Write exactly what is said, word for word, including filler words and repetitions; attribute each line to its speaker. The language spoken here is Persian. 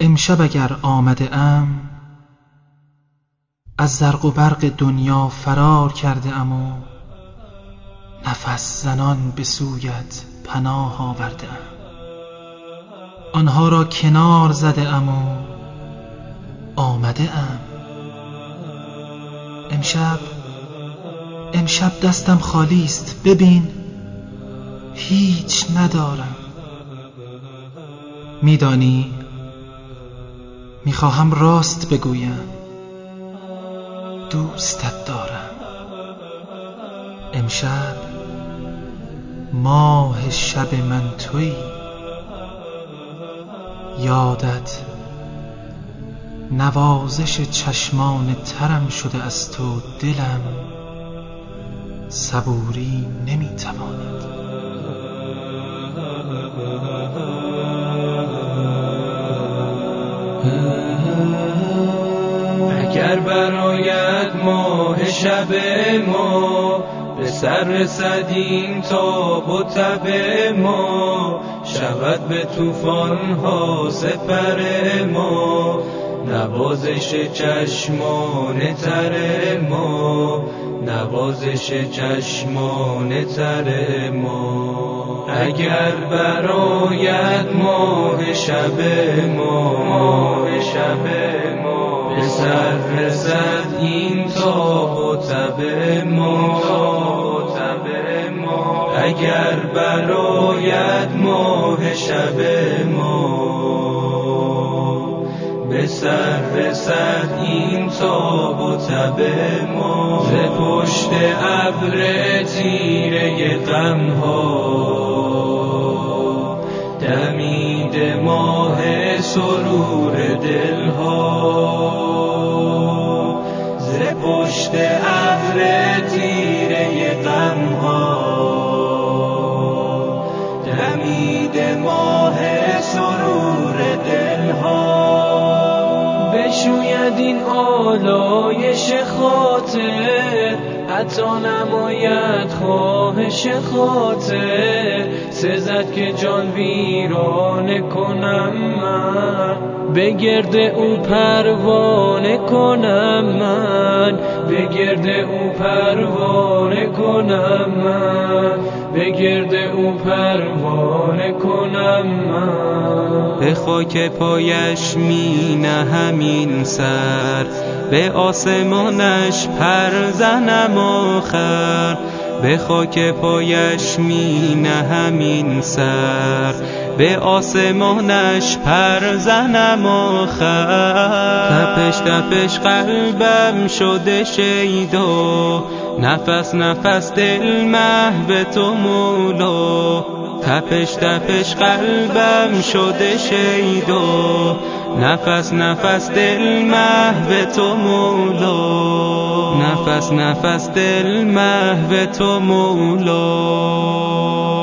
Speaker 1: امشب اگر آمده ام، از زرق و برق دنیا فرار کرده ام و نفس زنان به سویت پناه آورده ام. آنها را کنار زده ام و آمده ام. امشب امشب دستم خالی است، ببین هیچ ندارم. میدانی میخواهم راست بگویم، دوستت دارم. امشب ماه شب من تویی، یادت نوازش چشمان ترم شده از تو، دلم صبوری نمیتواند.
Speaker 2: اگر برآید ماه شب ما، به سر رسد این تاب و تب ما، شود به طوفان ها سپر ما، نوازش چشمان تر ما، نوازش چشمان تر ما. اگر برآید ماه شب ما، ماه شب ما، به سر رسد این تاب و تب ما، اگر برآید ماه شب ما، به سر رسد این تاب و تب ما. ز پشت ابر تیره غم ها، دمید ماه سرور دل ها. ز پشت ابر تیره غم ها، دمید ماه سرور دل ها. بشوید این آلایش خاطر، حتی نماید خواهش خاطر. سزد که جان ویرانه کنم من، به گرد او پروانه کنم من، به گرد او پروانه کنم من، به گرد او پروانه کنم من.
Speaker 3: به خاک پایش می نهم این سر، به آسمانش پر زنم آخر. به خاک پایش می نهم این سر، به آسمانش پر زنم آخر. تپش تپش قلبم شده شیدا، نفس نفس دل محو تو مولا. تپش تپش قلبم شده شیدا، نفس نفس دل محو تو مولا. نفس نفس دل محو تو مولا.